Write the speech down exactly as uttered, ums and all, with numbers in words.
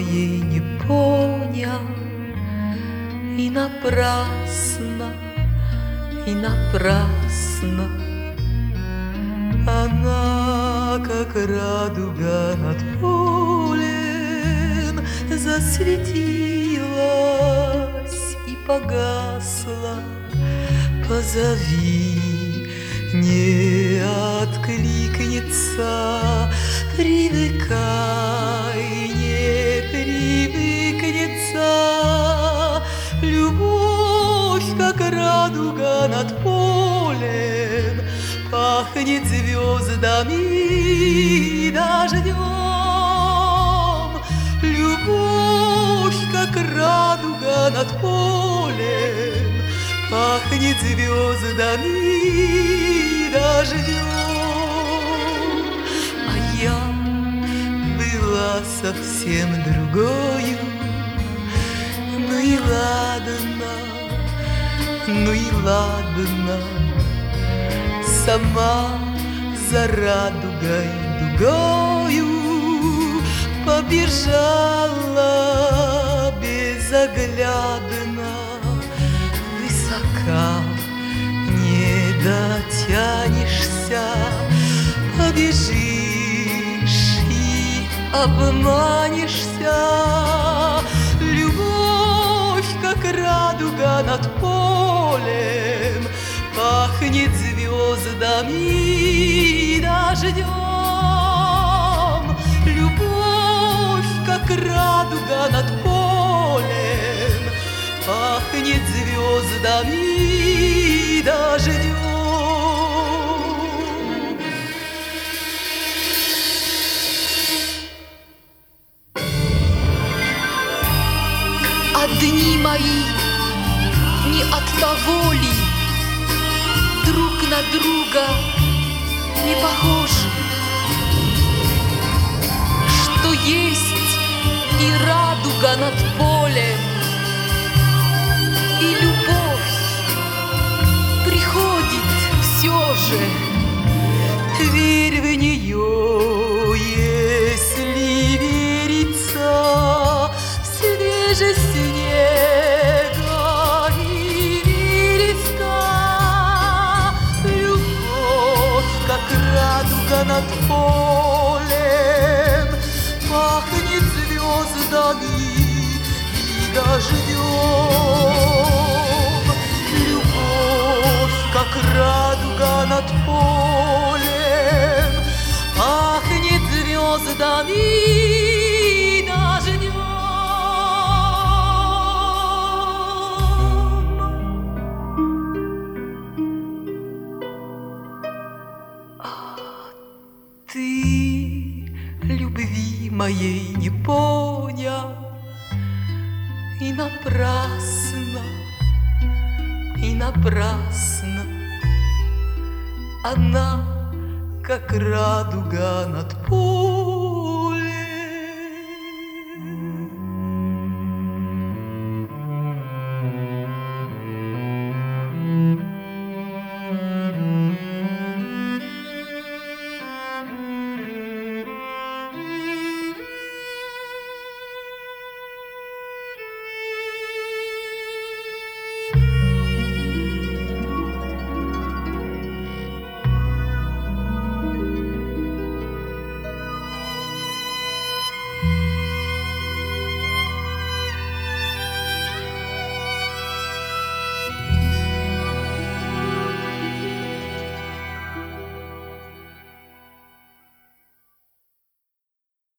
моей не понял. И напрасно, и напрасно она, как радуга над полем, засветилась и погасла. Позови, не откликнется, привыкай, не привыкнется. Любовь, как радуга над полем, пахнет звездами и дождем. Любовь, как радуга над полем, пахнет звездами и дождем. А я была совсем другою. Ну и ладно, ну и ладно, сама за радугой дугою побежала безоглядно. Высока не дотянешься, побежишь и обманешься. Любовь, как радуга над полем, пахнет звездами и дождем. Любовь, как радуга над полем, пахнет звездами и дождем. А дни мои не от того ли друг на друга не похожи, что есть и радуга над полем, и любовь приходит все же. Верь в нее, если верится, свежесть снега и вереска. Любовь, как радуга над полем, пахнет звездами и дождем. Любовь, как радуга над полем, пахнет звездами и дождем. А ты любви моей не понял. И напрасно, и напрасно она, как радуга над полем,